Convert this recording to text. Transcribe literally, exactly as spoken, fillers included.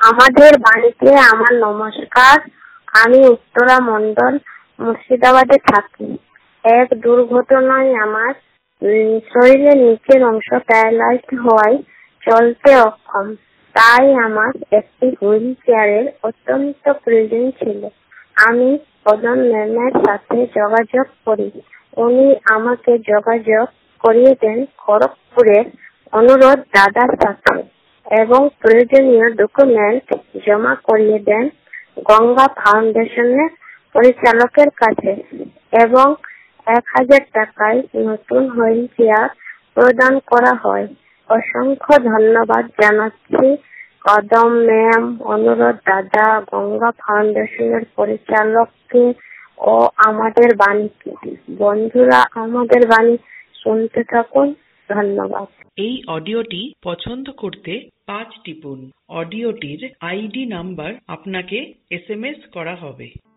আমাদের বাড়িতে আমার নমস্কার। আমি উত্তরা মন্ডল, মুর্শিদাবাদে থাকি। এক দুর্ঘটনায় আমার উম, শরীরের নিচের অংশ প্যারালাইজড হওয়ায় চলতে অক্ষম। তাই আমার একটি হুইল চেয়ারের অত্যন্ত প্রয়োজন ছিল। আমি প্রধান ম্যামের সাথে যোগাযোগ করি। উনি আমাকে যোগাযোগ করিয়ে দেন খড়গপুরের অনুরোধ দাদার সাথে এবং প্রয়োজনীয় ডকুমেন্ট জমা করিয়ে দেন গঙ্গা ফাউন্ডেশনের পরিচালকের কাছে এবং এক হাজার টাকায় নতুন হুইল চেয়ার প্রদান করা হয়। অসংখ্য ধন্যবাদ জানাচ্ছি কদম ম্যাম, অনুরোধ দাদা, গঙ্গা ফাউন্ডেশনের পরিচালককে ও আমাদের বাণীকে। বন্ধুরা, আমাদের বাণী শুনতে থাকুন। ধন্যবাদ। এই অডিওটি পছন্দ করতে পাঁচ টিপুন। অডিওটির আইডি নাম্বার আপনাকে এস এম এস করা হবে।